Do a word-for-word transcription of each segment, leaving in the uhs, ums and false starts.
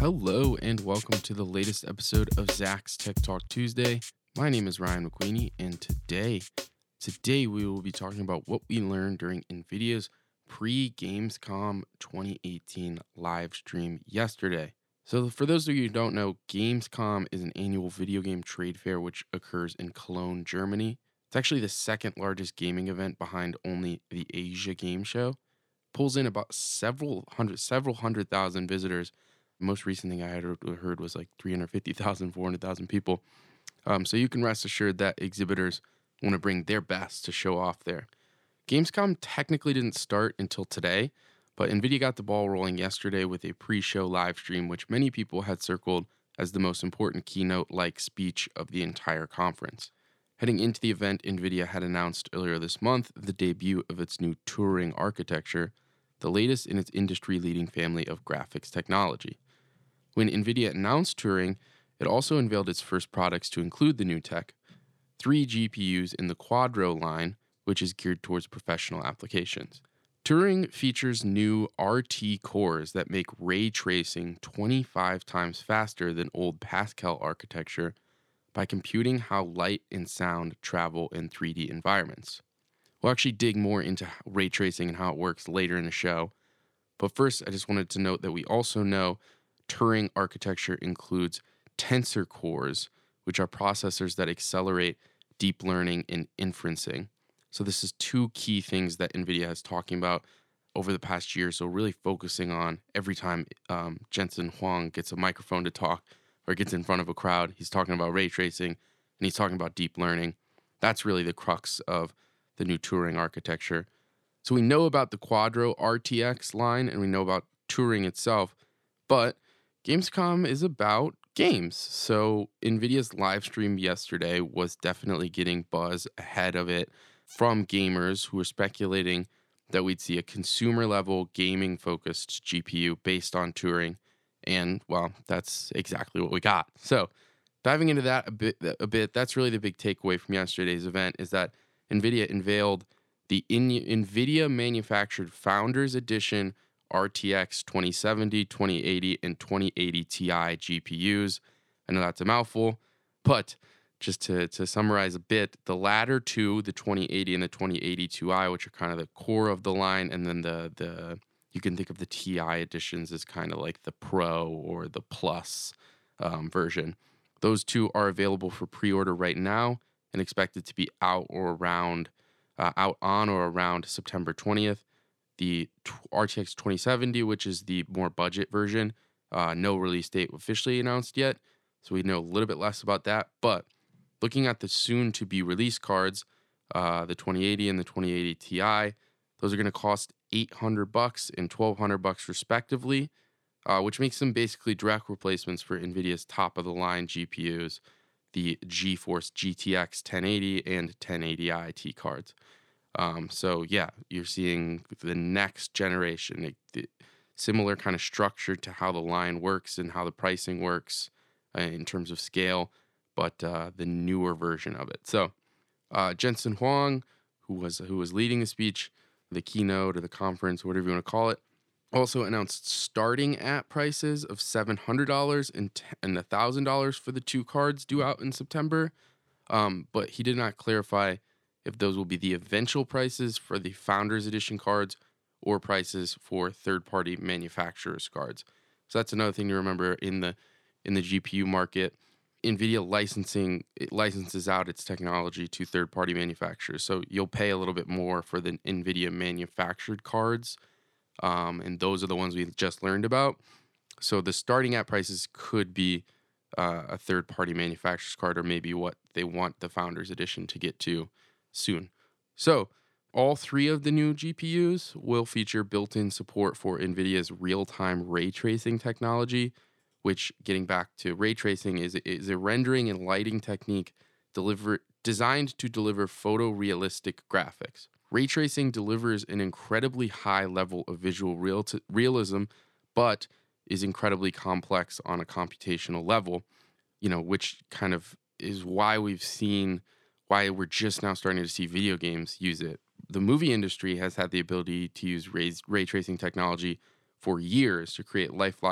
Hello and welcome to the latest episode of Zach's Tech Talk Tuesday. My name is Ryan McQueenie, and today, today we will be talking about what we learned during NVIDIA's pre-Gamescom twenty eighteen live stream yesterday. So for those of you who don't know, Gamescom is an annual video game trade fair which occurs in Cologne, Germany. It's actually the second largest gaming event behind only the Asia Game Show. Pulls in about several hundred, several hundred thousand visitors. The most recent thing I had heard was like three hundred fifty thousand, four hundred thousand people. Um, so you can rest assured that exhibitors want to bring their best to show off there. Gamescom technically didn't start until today, but NVIDIA got the ball rolling yesterday with a pre-show live stream, which many people had circled as the most important keynote-like speech of the entire conference. Heading into the event, NVIDIA had announced earlier this month the debut of its new Turing architecture, the latest in its industry-leading family of graphics technology. When NVIDIA announced Turing, it also unveiled its first products to include the new tech, three G P Us in the Quadro line, which is geared towards professional applications. Turing features new R T cores that make ray tracing twenty-five times faster than old Pascal architecture by computing how light and sound travel in three D environments. We'll actually dig more into ray tracing and how it works later in the show. But first, I just wanted to note that we also know Turing architecture includes tensor cores, which are processors that accelerate deep learning and inferencing. So this is two key things that NVIDIA is talking about over the past year. So really focusing on every time um, Jensen Huang gets a microphone to talk or gets in front of a crowd, he's talking about ray tracing and he's talking about deep learning. That's really the crux of the new Turing architecture. So we know about the Quadro R T X line and we know about Turing itself, but Gamescom is about games. So NVIDIA's live stream yesterday was definitely getting buzz ahead of it from gamers who were speculating that we'd see a consumer level gaming focused G P U based on Turing. And well, that's exactly what we got. So diving into that a bit, a bit, that's really the big takeaway from yesterday's event is that NVIDIA unveiled the in- NVIDIA manufactured Founders Edition R T X twenty seventy, twenty eighty, and twenty eighty Ti G P Us. I know that's a mouthful, but just to, to summarize a bit, the latter two, the twenty eighty and the twenty eighty Ti, which are kind of the core of the line, and then the the you can think of the Ti editions as kind of like the Pro or the Plus um, version. Those two are available for pre-order right now and expected to be out or around, uh, out on or around September twentieth. The R T X twenty seventy, which is the more budget version, uh, no release date officially announced yet, so we know a little bit less about that. But looking at the soon-to-be release cards, uh, the twenty eighty and the twenty eighty Ti, those are going to cost eight hundred bucks and twelve hundred bucks respectively, uh, which makes them basically direct replacements for NVIDIA's top-of-the-line G P Us, the GeForce G T X ten eighty and ten eighty i T cards. Um, so yeah, you're seeing the next generation, a, the similar kind of structure to how the line works and how the pricing works uh, in terms of scale, but uh, the newer version of it. So uh, Jensen Huang, who was who was leading the speech, the keynote or the conference, whatever you want to call it, also announced starting at prices of seven hundred dollars and t- and one thousand dollars for the two cards due out in September. Um, but he did not clarify if those will be the eventual prices for the Founders Edition cards or prices for third-party manufacturers' cards. So that's another thing to remember in the in the G P U market. NVIDIA licensing it licenses out its technology to third-party manufacturers. So you'll pay a little bit more for the NVIDIA manufactured cards, um, and those are the ones we just learned about. So the starting at prices could be uh, a third-party manufacturer's card or maybe what they want the Founders Edition to get to soon. So all three of the new G P Us will feature built-in support for NVIDIA's real-time ray tracing technology, which, getting back to ray tracing, is, is a rendering and lighting technique deliver, designed to deliver photorealistic graphics. Ray tracing delivers an incredibly high level of visual real to, realism, but is incredibly complex on a computational level, you know, which kind of is why we've seen why we're just now starting to see video games use it. The movie industry has had the ability to use ray, ray tracing technology for years to create lifelike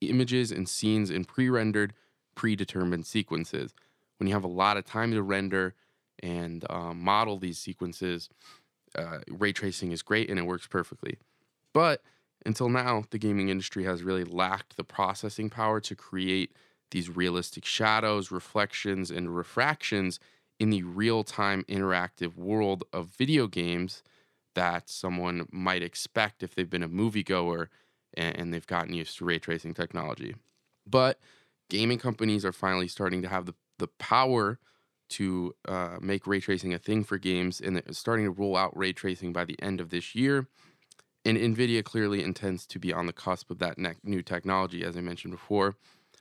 images and scenes in pre-rendered, predetermined sequences. When you have a lot of time to render and uh, model these sequences, uh, ray tracing is great and it works perfectly. But until now, the gaming industry has really lacked the processing power to create these realistic shadows, reflections, and refractions in the real-time interactive world of video games that someone might expect if they've been a moviegoer and, and they've gotten used to ray tracing technology. But gaming companies are finally starting to have the, the power to uh, make ray tracing a thing for games, and they're starting to roll out ray tracing by the end of this year. And NVIDIA clearly intends to be on the cusp of that ne- new technology, as I mentioned before.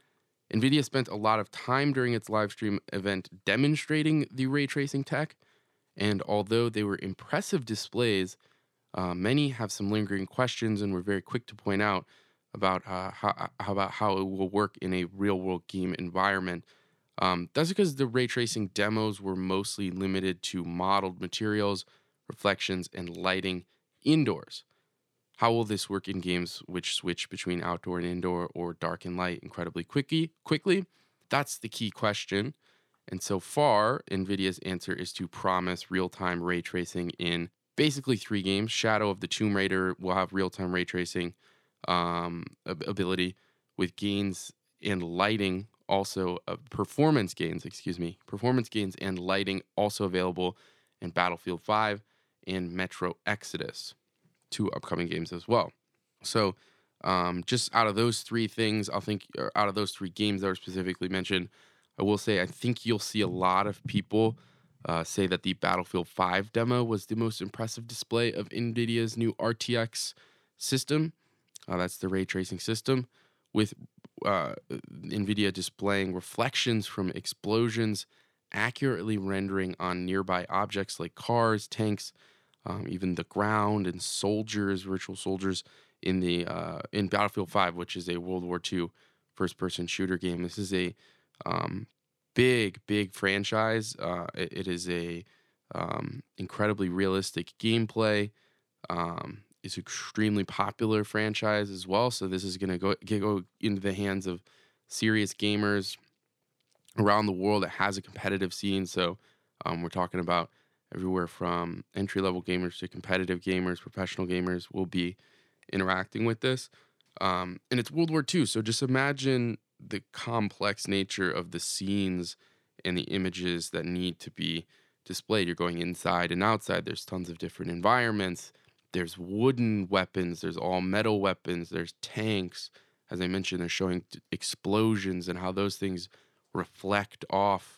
NVIDIA spent a lot of time during its live stream event demonstrating the ray tracing tech, and although they were impressive displays, uh, many have some lingering questions, and we're very quick to point out about uh, how, how about how it will work in a real-world game environment. Um, that's because the ray tracing demos were mostly limited to modeled materials, reflections, and lighting indoors. How will this work in games which switch between outdoor and indoor or dark and light incredibly quickly? Quickly, that's the key question. And so far, NVIDIA's answer is to promise real-time ray tracing in basically three games. Shadow of the Tomb Raider will have real-time ray tracing um, ability with gains and lighting, also uh, performance gains, excuse me, performance gains and lighting also available in Battlefield five and Metro Exodus, two upcoming games as well. So um, just out of those three things, I think, or out of those three games that were specifically mentioned, I will say I think you'll see a lot of people uh, say that the Battlefield five demo was the most impressive display of NVIDIA's new R T X system. Uh, that's the ray tracing system, with uh, NVIDIA displaying reflections from explosions, accurately rendering on nearby objects like cars, tanks, um, even the ground, and soldiers, virtual soldiers in the uh, in Battlefield five, which is a World War Two first-person shooter game. This is a um, big, big franchise. Uh, it, it is a um, incredibly realistic gameplay. Um, it's extremely popular franchise as well. So this is going to go go into the hands of serious gamers around the world. It has a competitive scene. So um, we're talking about everywhere from entry-level gamers to competitive gamers, professional gamers will be interacting with this. Um, and it's World War Two. So just imagine the complex nature of the scenes and the images that need to be displayed. You're going inside and outside. There's tons of different environments. There's wooden weapons. There's all metal weapons. There's tanks. As I mentioned, they're showing t- explosions and how those things reflect off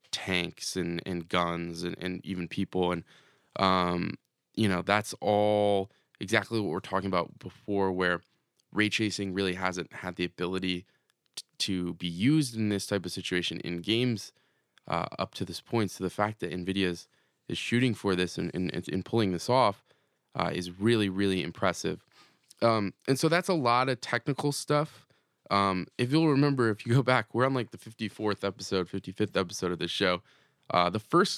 tanks and, and guns and, and even people. And, um, you know, that's all exactly what we're talking about before, where ray tracing really hasn't had the ability t- to be used in this type of situation in games uh, up to this point. So the fact that NVIDIA is, is shooting for this and, and, and pulling this off uh, is really, really impressive. Um, and so that's a lot of technical stuff. Um, if you'll remember, if you go back, we're on like the fifty-fourth episode, fifty-fifth episode of this show. Uh, the first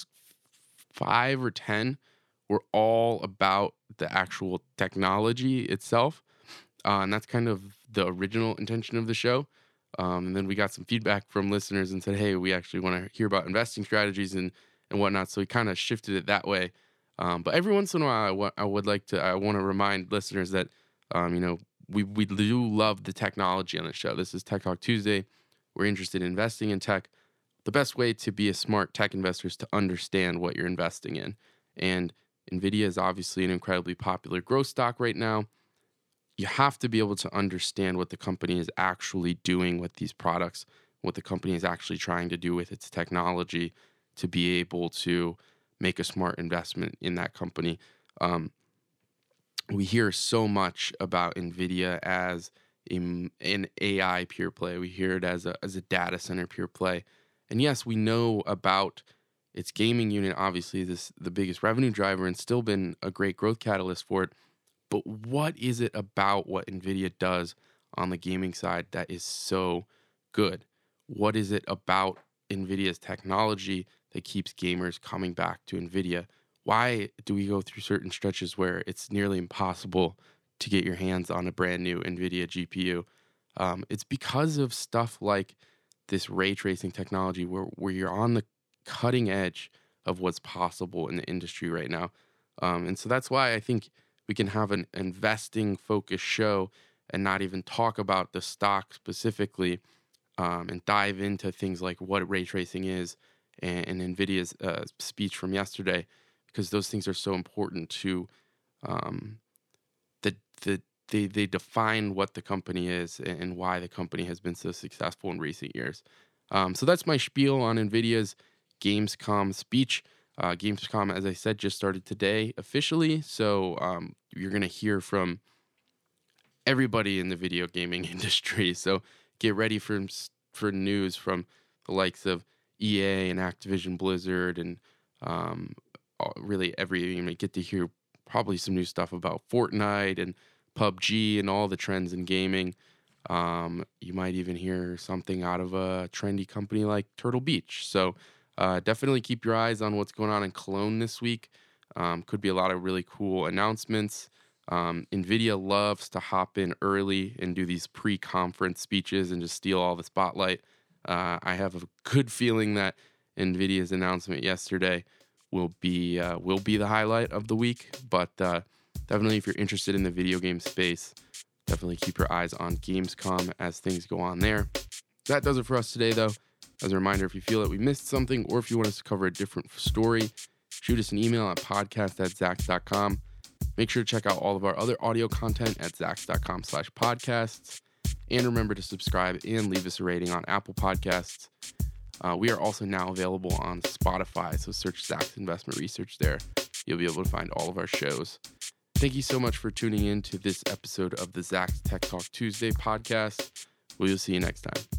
five or ten were all about the actual technology itself. Uh, and that's kind of the original intention of the show. Um, and then we got some feedback from listeners and said, hey, we actually want to hear about investing strategies and, and whatnot. So we kind of shifted it that way. Um, but every once in a while, I, w- I would like to, I want to remind listeners that, um, you know, we, we do love the technology on the show. This is Tech Talk Tuesday. We're interested in investing in tech. The best way to be a smart tech investor is to understand what you're investing in. And NVIDIA is obviously an incredibly popular growth stock right now. You have to be able to understand what the company is actually doing with these products, what the company is actually trying to do with its technology to be able to make a smart investment in that company. Um, we hear so much about NVIDIA as a, an A I pure play. We hear it as a, as a data center pure play. And yes, we know about its gaming unit, obviously this the biggest revenue driver and still been a great growth catalyst for it. But what is it about what NVIDIA does on the gaming side that is so good? What is it about NVIDIA's technology that keeps gamers coming back to NVIDIA? Why do we go through certain stretches where it's nearly impossible to get your hands on a brand new NVIDIA G P U? Um, it's because of stuff like this ray tracing technology where, where you're on the cutting edge of what's possible in the industry right now. Um, and so that's why I think we can have an investing focused show and not even talk about the stock specifically, um, and dive into things like what ray tracing is and, and NVIDIA's uh, speech from yesterday, because those things are so important to um, the the they they define what the company is and, and why the company has been so successful in recent years. Um, so that's my spiel on NVIDIA's Gamescom speech. Uh, Gamescom, as I said, just started today officially, so um, you're gonna hear from everybody in the video gaming industry. So get ready for for news from the likes of E A and Activision Blizzard, and um, all- really every you know, get to hear probably some new stuff about Fortnite and P U B G and all the trends in gaming. Um, you might even hear something out of a trendy company like Turtle Beach. So uh, definitely keep your eyes on what's going on in Cologne this week. Um, could be a lot of really cool announcements. Um, NVIDIA loves to hop in early and do these pre-conference speeches and just steal all the spotlight. Uh, I have a good feeling that NVIDIA's announcement yesterday will be uh, will be the highlight of the week. But uh, definitely, if you're interested in the video game space, definitely keep your eyes on Gamescom as things go on there. That does it for us today, though. As a reminder, if you feel that we missed something or if you want us to cover a different story, shoot us an email at podcast at zax dot com. Make sure to check out all of our other audio content at zax dot com slash podcasts. And remember to subscribe and leave us a rating on Apple Podcasts. Uh, we are also now available on Spotify, so search Zax Investment Research there. You'll be able to find all of our shows. Thank you so much for tuning in to this episode of the Zax Tech Talk Tuesday podcast. We will see you next time.